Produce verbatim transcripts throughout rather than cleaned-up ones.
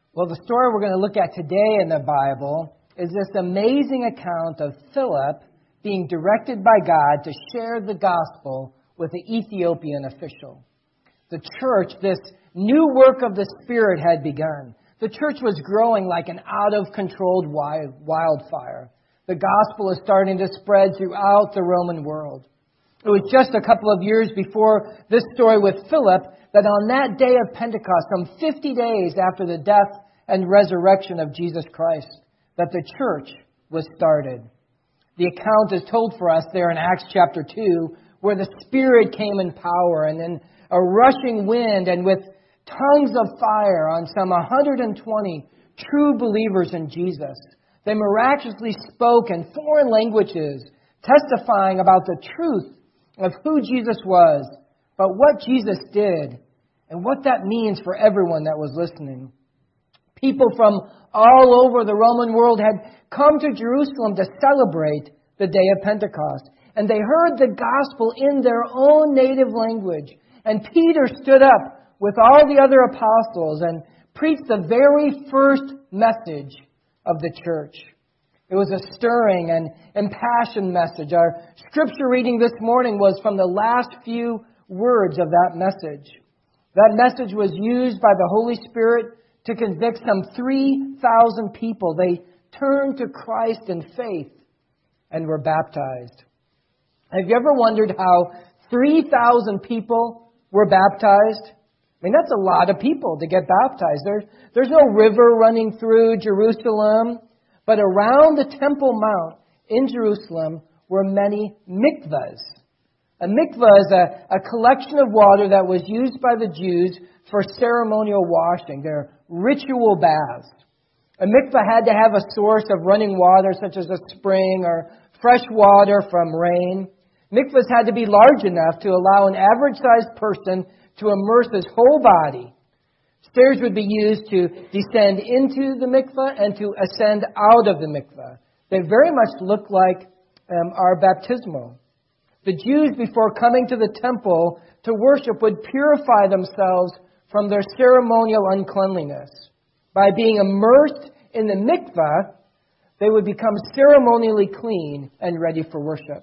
Well, the story we're going to look at today in the Bible is this amazing account of Philip being directed by God to share the gospel with the Ethiopian official. The church, this new work of the Spirit had begun. The church was growing like an out-of-controlled wildfire. The gospel is starting to spread throughout the Roman world. It was just a couple of years before this story with Philip that on that day of Pentecost, some fifty days after the death and resurrection of Jesus Christ, that the church was started. The account is told for us there in Acts chapter two, where the Spirit came in power and in a rushing wind and with tongues of fire on some one hundred twenty true believers in Jesus. They miraculously spoke in foreign languages, testifying about the truth of who Jesus was, but what Jesus did, and what that means for everyone that was listening. People from all over the Roman world had come to Jerusalem to celebrate the day of Pentecost. And they heard the gospel in their own native language. And Peter stood up with all the other apostles and preached the very first message of the church. It was a stirring and impassioned message. Our scripture reading this morning was from the last few words of that message. That message was used by the Holy Spirit to convict some three thousand people. They turned to Christ in faith and were baptized. Have you ever wondered how three thousand people were baptized? I mean, that's a lot of people to get baptized. There's, there's no river running through Jerusalem, but around the Temple Mount in Jerusalem were many mikvahs. A mikvah is a, a collection of water that was used by the Jews for ceremonial washing, their ritual baths. A mikvah had to have a source of running water, such as a spring or fresh water from rain. Mikvahs had to be large enough to allow an average-sized person to immerse his whole body. Stairs would be used to descend into the mikvah and to ascend out of the mikvah. They very much look like um, our baptismal. The Jews, before coming to the temple to worship, would purify themselves from their ceremonial uncleanliness. By being immersed in the mikvah, they would become ceremonially clean and ready for worship.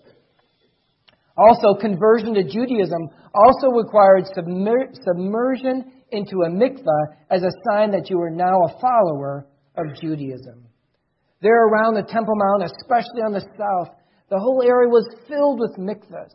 Also, conversion to Judaism also required submer- submersion into a mikvah as a sign that you were now a follower of Judaism. There around the Temple Mount, especially on the south, the whole area was filled with mikvahs.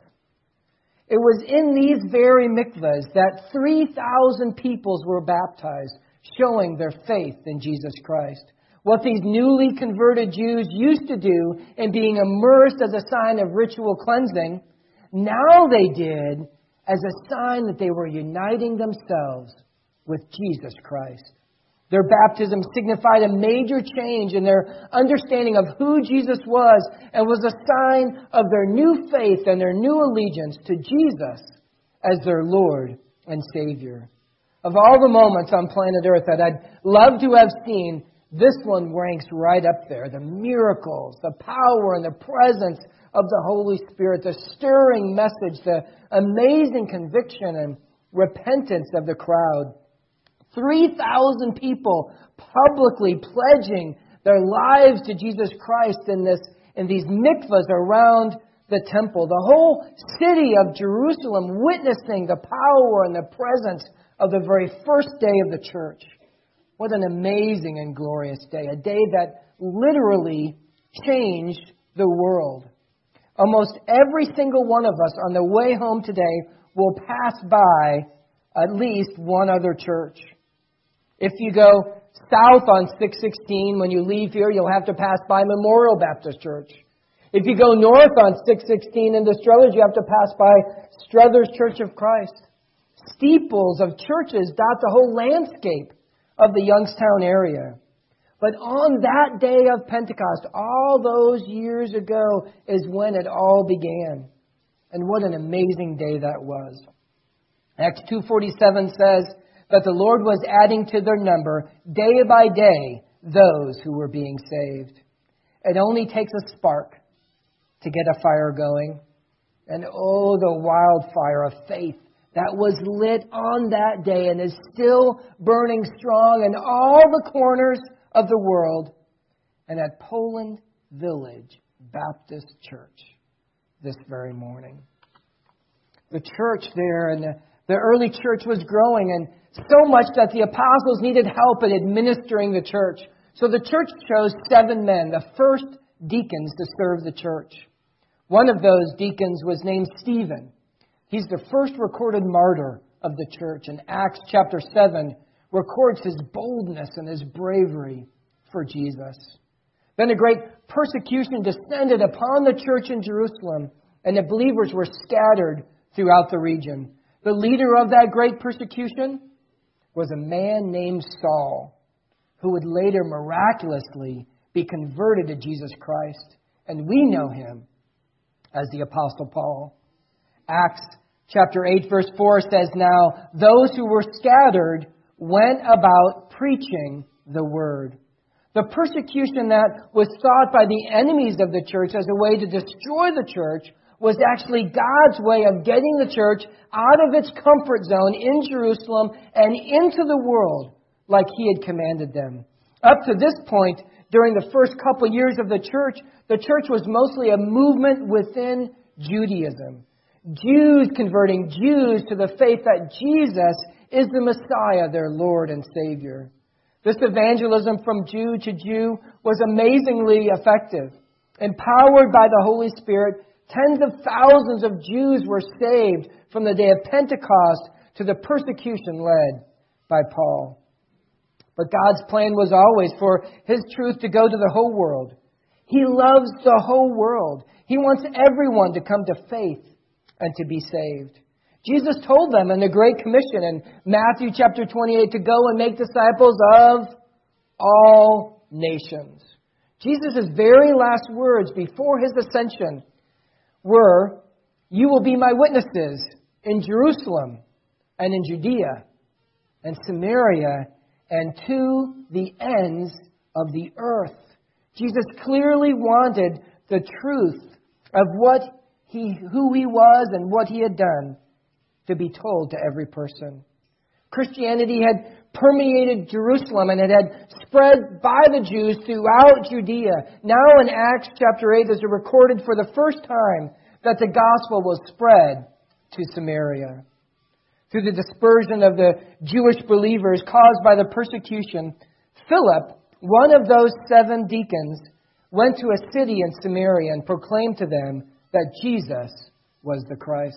It was in these very mikvahs that three thousand peoples were baptized, showing their faith in Jesus Christ. What these newly converted Jews used to do in being immersed as a sign of ritual cleansing, now they did as a sign that they were uniting themselves with Jesus Christ. Their baptism signified a major change in their understanding of who Jesus was and was a sign of their new faith and their new allegiance to Jesus as their Lord and Savior. Of all the moments on planet Earth that I'd love to have seen, this one ranks right up there. The miracles, the power and the presence of the Holy Spirit, the stirring message, the amazing conviction and repentance of the crowd. three thousand people publicly pledging their lives to Jesus Christ in this in these mikvahs around the temple. The whole city of Jerusalem witnessing the power and the presence of the very first day of the church. What an amazing and glorious day. A day that literally changed the world. Almost every single one of us on the way home today will pass by at least one other church. If you go south on six sixteen, when you leave here, you'll have to pass by Memorial Baptist Church. If you go north on six sixteen into Struthers, you have to pass by Struthers Church of Christ. Steeples of churches dot the whole landscape of the Youngstown area. But on that day of Pentecost, all those years ago, is when it all began. And what an amazing day that was. Acts two forty-seven says that the Lord was adding to their number day by day those who were being saved. It only takes a spark to get a fire going. And oh, the wildfire of faith that was lit on that day and is still burning strong in all the corners of the world, and at Poland Village Baptist Church this very morning. The church there and the, the early church was growing, and so much that the apostles needed help in administering the church. So the church chose seven men, the first deacons to serve the church. One of those deacons was named Stephen. He's the first recorded martyr of the church, and Acts chapter seven records his boldness and his bravery for Jesus. Then a great persecution descended upon the church in Jerusalem, and the believers were scattered throughout the region. The leader of that great persecution was a man named Saul, who would later miraculously be converted to Jesus Christ. And we know him as the Apostle Paul. Acts chapter eight verse four says, "Now those who were scattered went about preaching the word." The persecution that was sought by the enemies of the church as a way to destroy the church was actually God's way of getting the church out of its comfort zone in Jerusalem and into the world like He had commanded them. Up to this point, during the first couple years of the church, the church was mostly a movement within Judaism. Jews converting Jews to the faith that Jesus is the Messiah, their Lord and Savior. This evangelism from Jew to Jew was amazingly effective. Empowered by the Holy Spirit, tens of thousands of Jews were saved from the day of Pentecost to the persecution led by Paul. But God's plan was always for His truth to go to the whole world. He loves the whole world. He wants everyone to come to faith and to be saved. Jesus told them in the Great Commission in Matthew chapter twenty-eight to go and make disciples of all nations. Jesus' very last words before His ascension were, "You will be my witnesses in Jerusalem and in Judea and Samaria and to the ends of the earth." Jesus clearly wanted the truth of what he, who He was and what He had done to be told to every person. Christianity had permeated Jerusalem and it had spread by the Jews throughout Judea. Now in Acts chapter eight, is recorded for the first time that the gospel was spread to Samaria. Through the dispersion of the Jewish believers caused by the persecution, Philip, one of those seven deacons, went to a city in Samaria and proclaimed to them that Jesus was the Christ.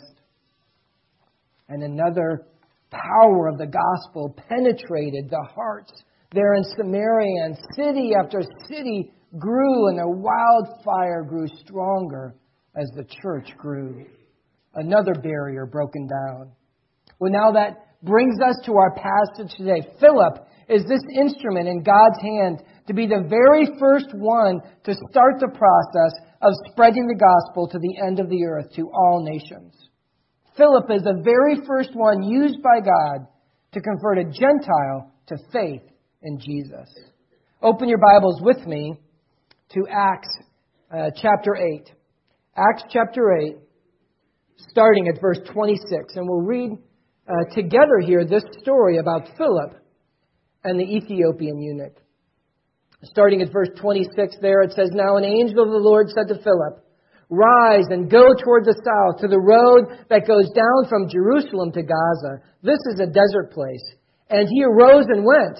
And another power of the gospel penetrated the hearts there in Samaria, and city after city grew, and a wildfire grew stronger as the church grew. Another barrier broken down. Well, now that brings us to our passage today. Philip is this instrument in God's hand to be the very first one to start the process of spreading the gospel to the end of the earth, to all nations. Philip is the very first one used by God to convert a Gentile to faith in Jesus. Open your Bibles with me to Acts uh, chapter eight. Acts chapter eight, starting at verse twenty-six. And we'll read uh, together here this story about Philip and the Ethiopian eunuch. Starting at verse twenty-six there, it says, "Now an angel of the Lord said to Philip, 'Rise and go toward the south to the road that goes down from Jerusalem to Gaza. This is a desert place.' And he arose and went.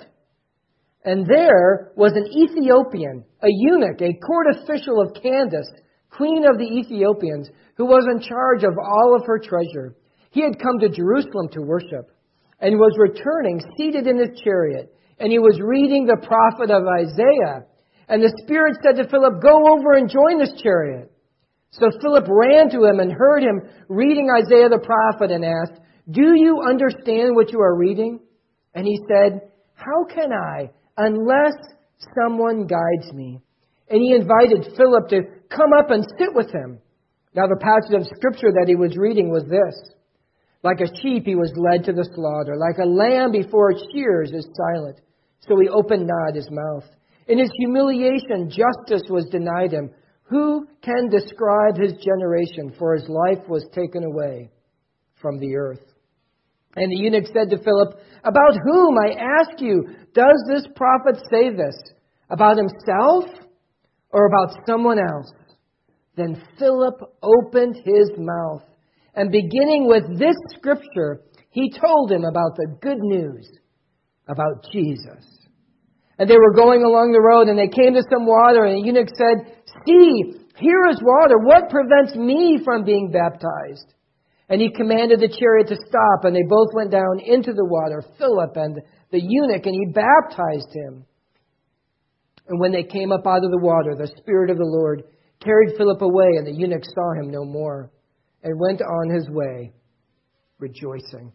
And there was an Ethiopian, a eunuch, a court official of Candace, queen of the Ethiopians, who was in charge of all of her treasure. He had come to Jerusalem to worship, and was returning seated in his chariot. And he was reading the prophet of Isaiah. And the Spirit said to Philip, 'Go over and join this chariot.' So Philip ran to him and heard him reading Isaiah the prophet and asked, 'Do you understand what you are reading?' And he said, 'How can I, unless someone guides me?' And he invited Philip to come up and sit with him. Now the passage of Scripture that he was reading was this: 'Like a sheep he was led to the slaughter. Like a lamb before its shearers is silent. So he opened not his mouth. In his humiliation justice was denied him. Who can describe his generation? For his life was taken away from the earth.' And the eunuch said to Philip, "About whom, I ask you, does this prophet say this? About himself or about someone else?" Then Philip opened his mouth, and beginning with this scripture, he told him about the good news about Jesus. And they were going along the road, and they came to some water, and the eunuch said, "See, here is water. What prevents me from being baptized?" And he commanded the chariot to stop, and they both went down into the water, Philip and the eunuch, and he baptized him. And when they came up out of the water, the Spirit of the Lord carried Philip away, and the eunuch saw him no more, and went on his way, rejoicing.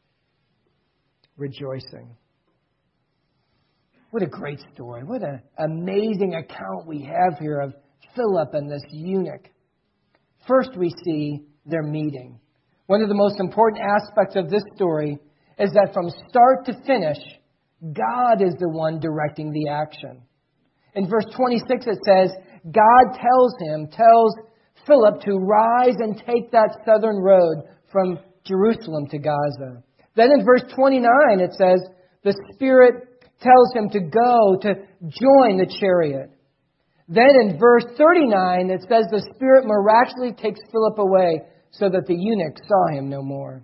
Rejoicing. What a great story. What an amazing account we have here of Philip and this eunuch. First, we see their meeting. One of the most important aspects of this story is that from start to finish, God is the one directing the action. In verse twenty-six, it says, God tells him, tells Philip to rise and take that southern road from Jerusalem to Gaza. Then in verse twenty-nine, it says, the Spirit tells him to go to join the chariot. Then in verse thirty-nine, it says the Spirit miraculously takes Philip away so that the eunuch saw him no more.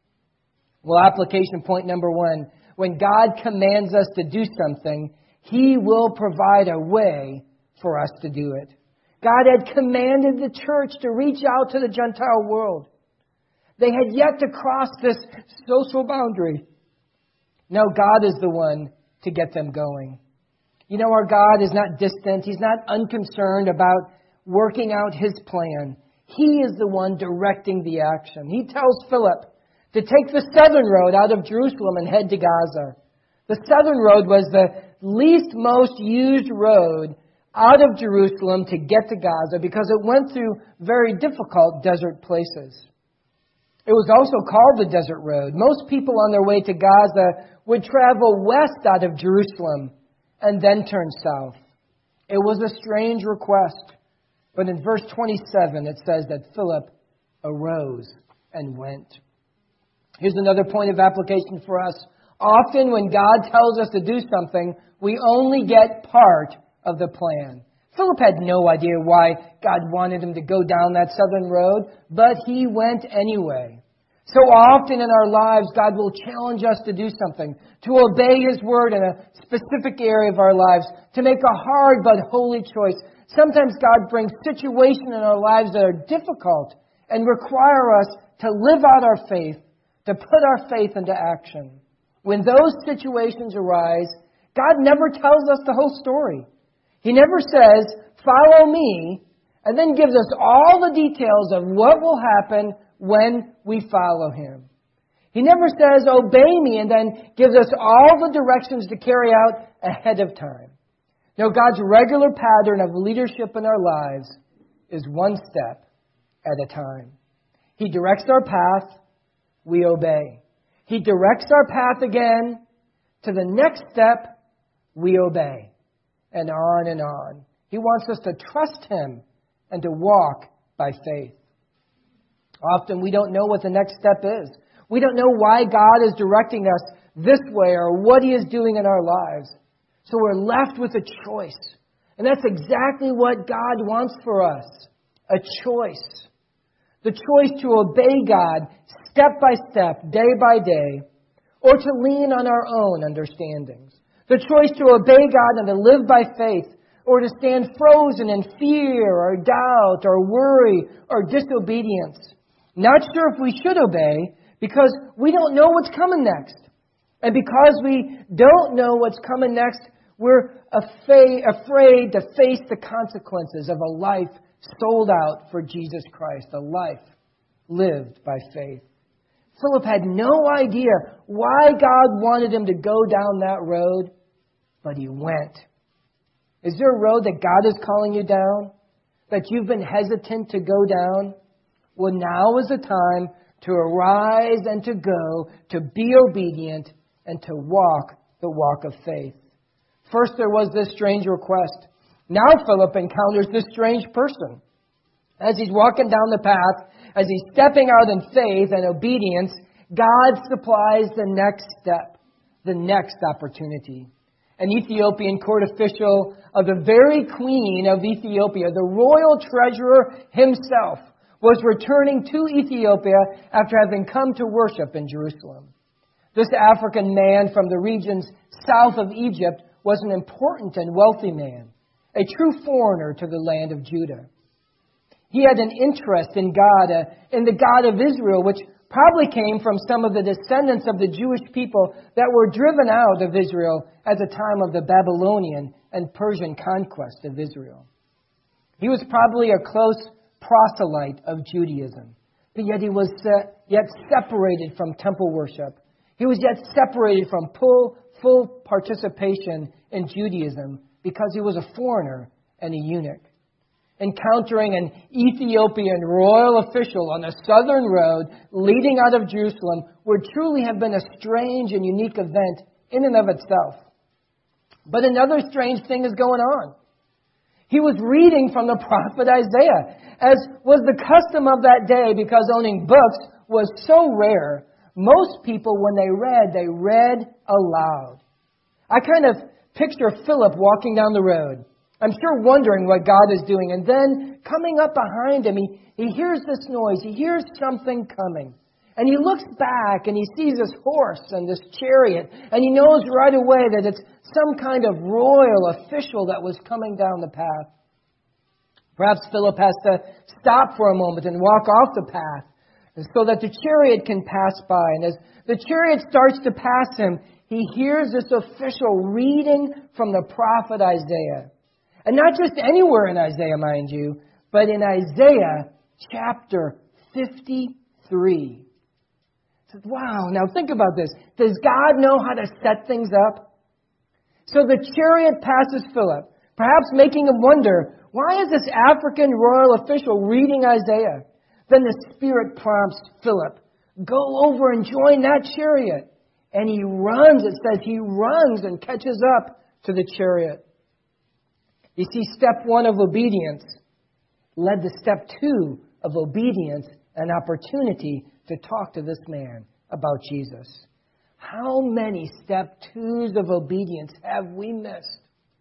Well, application point number one, when God commands us to do something, He will provide a way for us to do it. God had commanded the church to reach out to the Gentile world. They had yet to cross this social boundary. Now God is the one to get them going. You know, our God is not distant. He's not unconcerned about working out His plan. He is the one directing the action. He tells Philip to take the southern road out of Jerusalem and head to Gaza. The southern road was the least most used road out of Jerusalem to get to Gaza because it went through very difficult desert places. It was also called the desert road. Most people on their way to Gaza would travel west out of Jerusalem and then turn south. It was a strange request. But in verse twenty-seven, it says that Philip arose and went. Here's another point of application for us. Often when God tells us to do something, we only get part of the plan. Philip had no idea why God wanted him to go down that southern road, but he went anyway. So often in our lives, God will challenge us to do something, to obey His word in a specific area of our lives, to make a hard but holy choice. Sometimes God brings situations in our lives that are difficult and require us to live out our faith, to put our faith into action. When those situations arise, God never tells us the whole story. He never says, follow me, and then gives us all the details of what will happen when we follow Him. He never says, obey me, and then gives us all the directions to carry out ahead of time. No, God's regular pattern of leadership in our lives is one step at a time. He directs our path, we obey. He directs our path again to the next step, we obey. And on and on. He wants us to trust Him and to walk by faith. Often we don't know what the next step is. We don't know why God is directing us this way or what He is doing in our lives. So we're left with a choice. And that's exactly what God wants for us. A choice. The choice to obey God step by step, day by day, or to lean on our own understandings. The choice to obey God and to live by faith, or to stand frozen in fear or doubt or worry or disobedience. Not sure if we should obey because we don't know what's coming next. And because we don't know what's coming next, we're afraid to face the consequences of a life sold out for Jesus Christ, a life lived by faith. Philip had no idea why God wanted him to go down that road, but he went. Is there a road that God is calling you down, that you've been hesitant to go down? Well, now is the time to arise and to go, to be obedient, and to walk the walk of faith. First, there was this strange request. Now Philip encounters this strange person. As he's walking down the path, as he's stepping out in faith and obedience, God supplies the next step, the next opportunity. An Ethiopian court official of the very queen of Ethiopia, the royal treasurer himself, was returning to Ethiopia after having come to worship in Jerusalem. This African man from the regions south of Egypt was an important and wealthy man, a true foreigner to the land of Judah. He had an interest in God, uh, in the God of Israel, which probably came from some of the descendants of the Jewish people that were driven out of Israel at the time of the Babylonian and Persian conquest of Israel. He was probably a close proselyte of Judaism, but yet he was uh, yet separated from temple worship. He was yet separated from full, full participation in Judaism because he was a foreigner and a eunuch. Encountering an Ethiopian royal official on the southern road leading out of Jerusalem would truly have been a strange and unique event in and of itself. But another strange thing is going on. He was reading from the prophet Isaiah, as was the custom of that day, because owning books was so rare. Most people, when they read, they read aloud. I kind of picture Philip walking down the road, I'm sure wondering what God is doing. And then coming up behind him, he, he hears this noise. He hears something coming. And he looks back and he sees this horse and this chariot. And he knows right away that it's some kind of royal official that was coming down the path. Perhaps Philip has to stop for a moment and walk off the path so that the chariot can pass by. And as the chariot starts to pass him, he hears this official reading from the prophet Isaiah. And not just anywhere in Isaiah, mind you, but in Isaiah chapter fifty-three. Says, wow, now think about this. Does God know how to set things up? So the chariot passes Philip, perhaps making him wonder, why is this African royal official reading Isaiah? Then the Spirit prompts Philip, go over and join that chariot. And he runs, it says he runs and catches up to the chariot. You see, step one of obedience led to step two of obedience, an opportunity to talk to this man about Jesus. How many step twos of obedience have we missed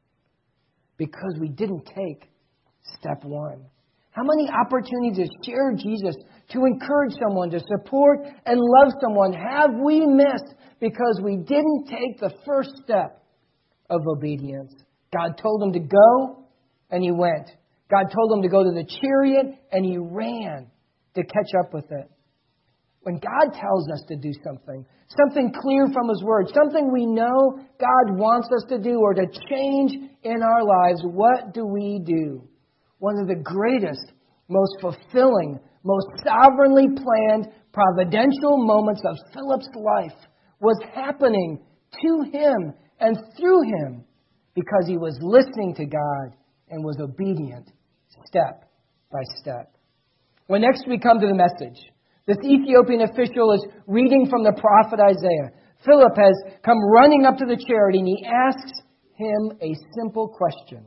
because we didn't take step one? How many opportunities to share Jesus, to encourage someone, to support and love someone have we missed because we didn't take the first step of obedience? God told him to go, and he went. God told him to go to the chariot, and he ran to catch up with it. When God tells us to do something, something clear from His Word, something we know God wants us to do or to change in our lives, what do we do? One of the greatest, most fulfilling, most sovereignly planned, providential moments of Philip's life was happening to him and through him because he was listening to God and was obedient step by step. When next we come to the message, this Ethiopian official is reading from the prophet Isaiah. Philip has come running up to the chariot and he asks him a simple question.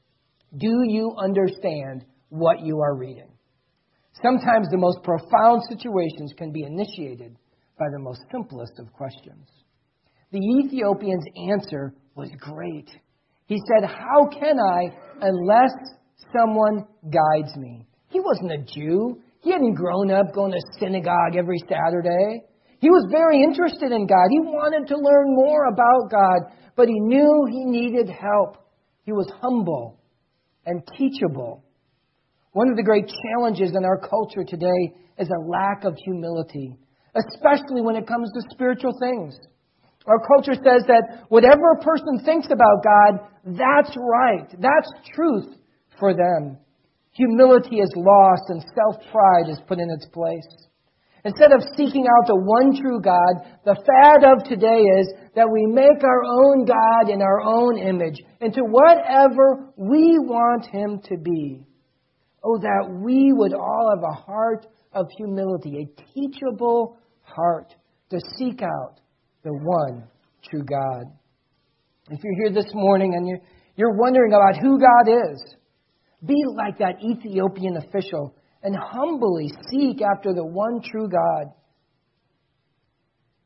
Do you understand what you are reading? Sometimes the most profound situations can be initiated by the most simplest of questions. The Ethiopian's answer was great. He said, how can I unless someone guides me? He wasn't a Jew. He hadn't grown up going to synagogue every Saturday. He was very interested in God. He wanted to learn more about God, but he knew he needed help. He was humble and teachable. One of the great challenges in our culture today is a lack of humility, especially when it comes to spiritual things. Our culture says that whatever a person thinks about God, that's right. That's truth for them. Humility is lost and self-pride is put in its place. Instead of seeking out the one true God, the fad of today is that we make our own God in our own image into whatever we want Him to be. Oh, that we would all have a heart of humility, a teachable heart to seek out the one true God. If you're here this morning and you're, you're wondering about who God is, be like that Ethiopian official and humbly seek after the one true God.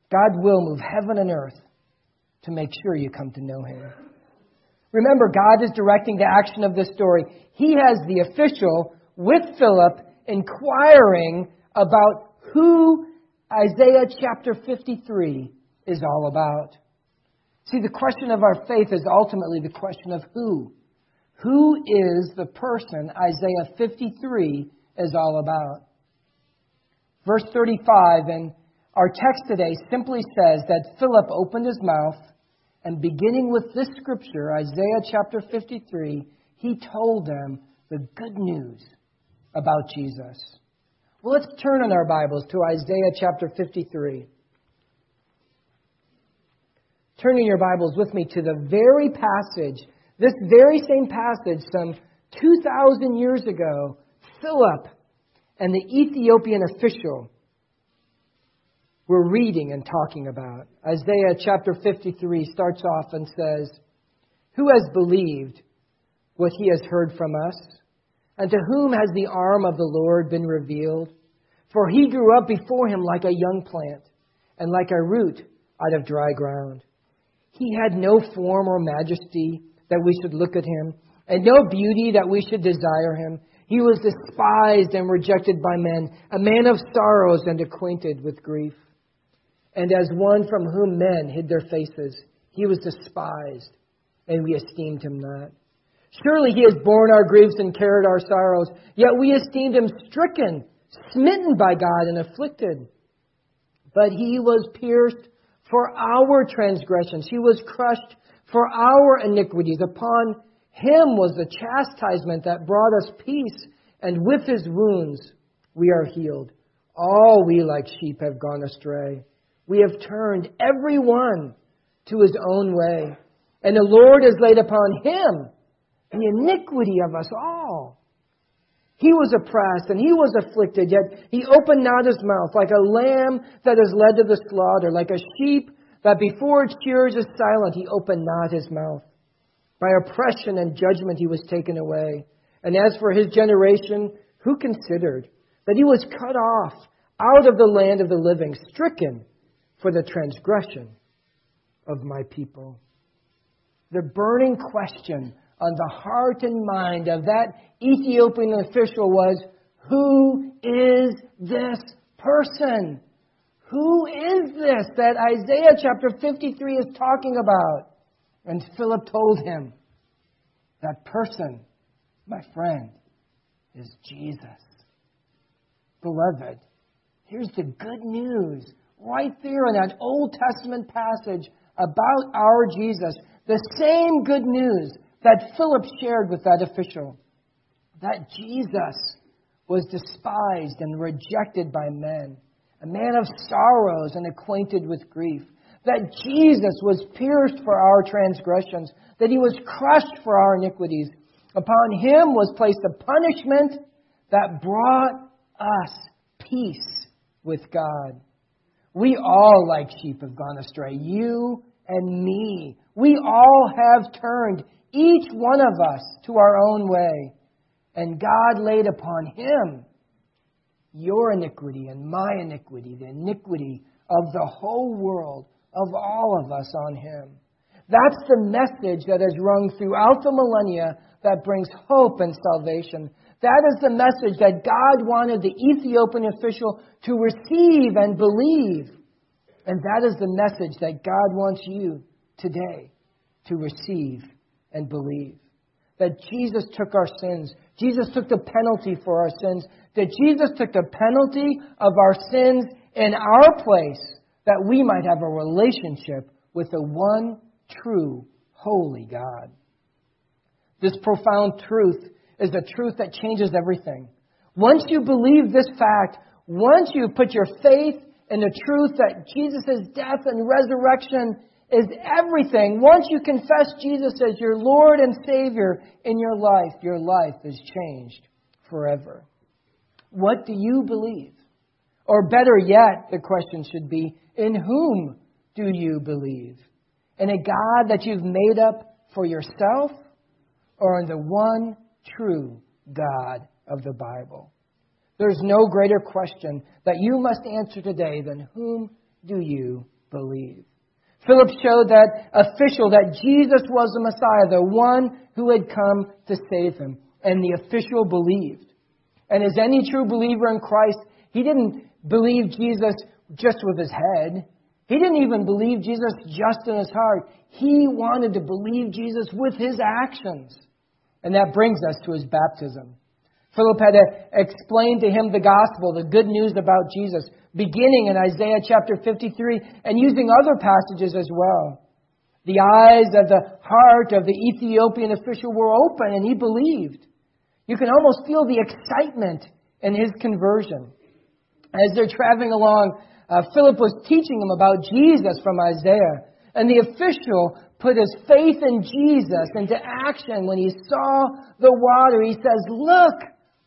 God will move heaven and earth to make sure you come to know Him. Remember, God is directing the action of this story. He has the official with Philip inquiring about who Isaiah chapter fifty-three is all about. See, the question of our faith is ultimately the question of who. Who is the person Isaiah fifty-three is all about? Verse thirty-five in our text today simply says that Philip opened his mouth, and beginning with this scripture, Isaiah chapter fifty-three, he told them the good news about Jesus. Well, let's turn in our Bibles to Isaiah chapter fifty-three. Turn in your Bibles with me to the very passage, this very same passage some two thousand years ago, Philip and the Ethiopian official were reading and talking about. Isaiah chapter fifty-three starts off and says, "Who has believed what he has heard from us? And to whom has the arm of the Lord been revealed? For he grew up before him like a young plant, and like a root out of dry ground. He had no form or majesty that we should look at him, and no beauty that we should desire him. He was despised and rejected by men, a man of sorrows and acquainted with grief. And as one from whom men hid their faces, he was despised, and we esteemed him not. Surely he has borne our griefs and carried our sorrows, yet we esteemed him stricken, smitten by God, and afflicted. But he was pierced for our transgressions. He was crushed for our iniquities. Upon him was the chastisement that brought us peace, and with his wounds we are healed. All we like sheep have gone astray. We have turned every one to his own way, and the Lord has laid upon him the iniquity of us all. He was oppressed and he was afflicted, yet he opened not his mouth. Like a lamb that is led to the slaughter, like a sheep that before its shearers is silent, he opened not his mouth. By oppression and judgment he was taken away. And as for his generation, who considered that he was cut off out of the land of the living, stricken for the transgression of my people?" The burning question on the heart and mind of that Ethiopian official was, who is this person? Who is this that Isaiah chapter fifty-three is talking about? And Philip told him, that person, my friend, is Jesus. Beloved, here's the good news right there in that Old Testament passage about our Jesus. The same good news that Philip shared with that official. That Jesus was despised and rejected by men. A man of sorrows and acquainted with grief. That Jesus was pierced for our transgressions. That he was crushed for our iniquities. Upon him was placed the punishment that brought us peace with God. We all, like sheep, have gone astray. You and me. We all have turned, each one of us, to our own way. And God laid upon him your iniquity and my iniquity, the iniquity of the whole world, of all of us on him. That's the message that has rung throughout the millennia that brings hope and salvation. That is the message that God wanted the Ethiopian official to receive and believe. And that is the message that God wants you today to receive and believe. That Jesus took our sins. Jesus took the penalty for our sins. That Jesus took the penalty of our sins in our place, that we might have a relationship with the one true, holy God. This profound truth is the truth that changes everything. Once you believe this fact, once you put your faith in the truth that Jesus' death and resurrection is everything, once you confess Jesus as your Lord and Savior in your life, your life is changed forever. What do you believe? Or better yet, the question should be, in whom do you believe? In a God that you've made up for yourself, or in the one true God of the Bible? There's no greater question that you must answer today than whom do you believe. Philip showed that official that Jesus was the Messiah, the one who had come to save him. And the official believed. And as any true believer in Christ, he didn't believe Jesus just with his head. He didn't even believe Jesus just in his heart. He wanted to believe Jesus with his actions. And that brings us to his baptism. Philip had to explain to him the gospel, the good news about Jesus, beginning in Isaiah chapter fifty-three and using other passages as well. The eyes of the heart of the Ethiopian official were open and he believed. You can almost feel the excitement in his conversion. As they're traveling along, uh, Philip was teaching them about Jesus from Isaiah. And the official put his faith in Jesus into action when he saw the water. He says, "Look,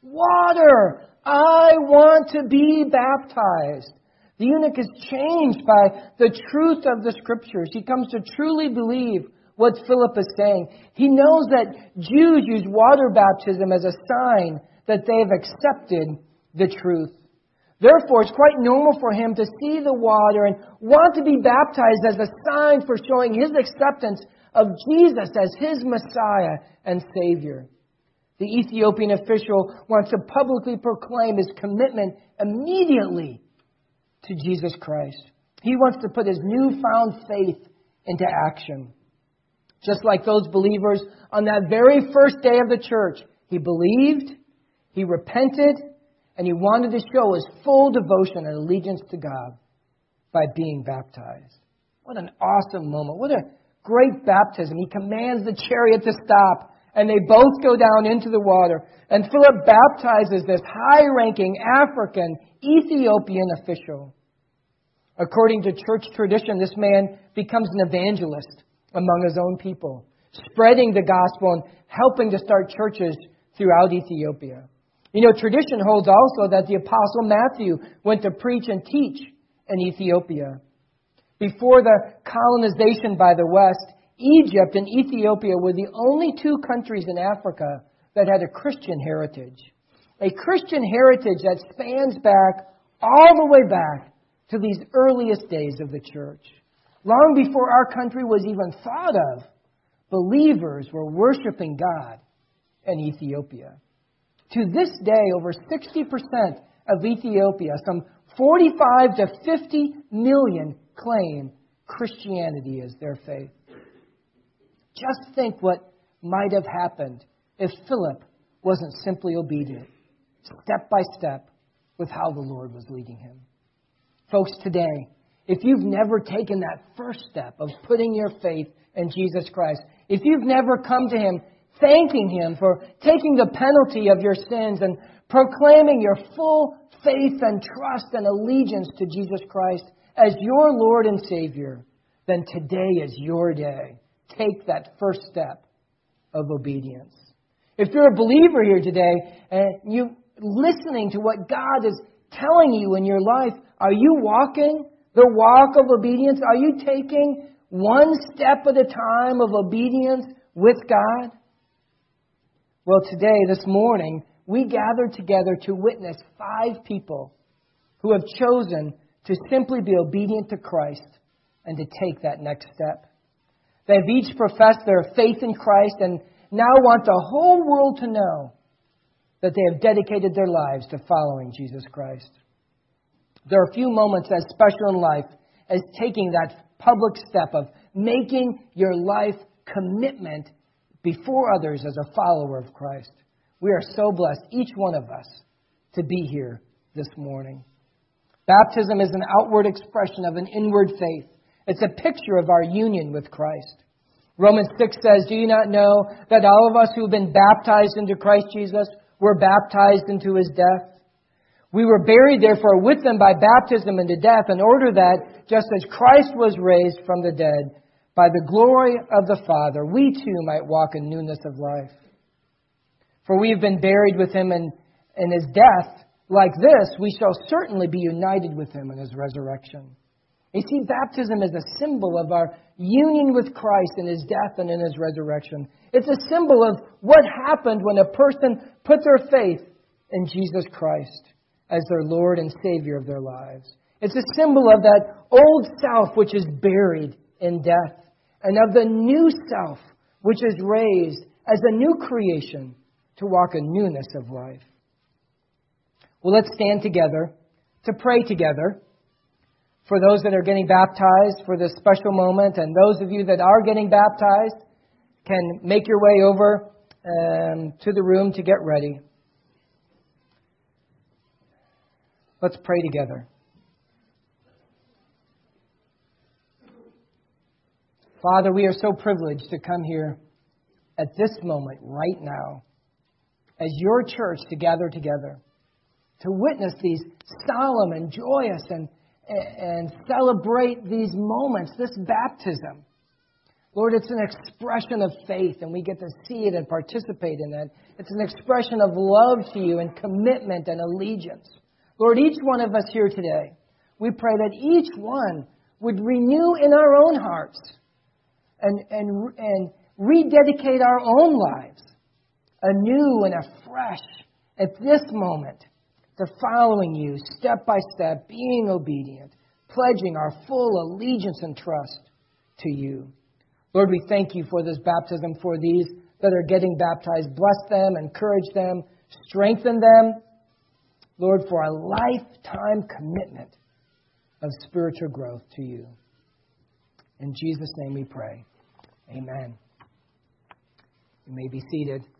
water! I want to be baptized." The eunuch is changed by the truth of the Scriptures. He comes to truly believe what Philip is saying. He knows that Jews use water baptism as a sign that they have accepted the truth. Therefore, it's quite normal for him to see the water and want to be baptized as a sign for showing his acceptance of Jesus as his Messiah and Savior. The Ethiopian official wants to publicly proclaim his commitment immediately to Jesus Christ. He wants to put his newfound faith into action. Just like those believers on that very first day of the church, he believed, he repented, and he wanted to show his full devotion and allegiance to God by being baptized. What an awesome moment. What a great baptism. He commands the chariot to stop, and they both go down into the water. And Philip baptizes this high-ranking African Ethiopian official. According to church tradition, this man becomes an evangelist among his own people, spreading the gospel and helping to start churches throughout Ethiopia. You know, tradition holds also that the Apostle Matthew went to preach and teach in Ethiopia. Before the colonization by the West, Egypt and Ethiopia were the only two countries in Africa that had a Christian heritage. A Christian heritage that spans back all the way back to these earliest days of the church. Long before our country was even thought of, believers were worshiping God in Ethiopia. To this day, over sixty percent of Ethiopia, some forty-five to fifty million, claim Christianity as their faith. Just think what might have happened if Philip wasn't simply obedient, step by step, with how the Lord was leading him. Folks, today, if you've never taken that first step of putting your faith in Jesus Christ, if you've never come to Him, thanking Him for taking the penalty of your sins and proclaiming your full faith and trust and allegiance to Jesus Christ as your Lord and Savior, then today is your day. Take that first step of obedience. If you're a believer here today and you're listening to what God is telling you in your life, are you walking the walk of obedience? Are you taking one step at a time of obedience with God? Well, today, this morning, we gathered together to witness five people who have chosen to simply be obedient to Christ and to take that next step. They have each professed their faith in Christ and now want the whole world to know that they have dedicated their lives to following Jesus Christ. There are few moments as special in life as taking that public step of making your life commitment before others as a follower of Christ. We are so blessed, each one of us, to be here this morning. Baptism is an outward expression of an inward faith. It's a picture of our union with Christ. Romans six says, "Do you not know that all of us who have been baptized into Christ Jesus were baptized into His death? We were buried, therefore, with Him by baptism into death, in order that, just as Christ was raised from the dead, by the glory of the Father, we too might walk in newness of life. For we have been buried with Him in, in His death. Like this, we shall certainly be united with Him in His resurrection." You see, baptism is a symbol of our union with Christ in His death and in His resurrection. It's a symbol of what happened when a person put their faith in Jesus Christ as their Lord and Savior of their lives. It's a symbol of that old self which is buried in death, and of the new self which is raised as a new creation to walk in newness of life. Well, let's stand together to pray together for those that are getting baptized for this special moment, and those of you that are getting baptized can make your way over um, to the room to get ready. Let's pray together. Father, we are so privileged to come here at this moment right now as your church to gather together, to witness these solemn and joyous and, and celebrate these moments, this baptism. Lord, it's an expression of faith, and we get to see it and participate in it. It's an expression of love to you and commitment and allegiance. Lord, each one of us here today, we pray that each one would renew in our own hearts and, and, and rededicate our own lives anew and afresh at this moment to following you step by step, being obedient, pledging our full allegiance and trust to you. Lord, we thank you for this baptism, for these that are getting baptized. Bless them, encourage them, strengthen them. Lord, for a lifetime commitment of spiritual growth to you. In Jesus' name we pray. Amen. You may be seated.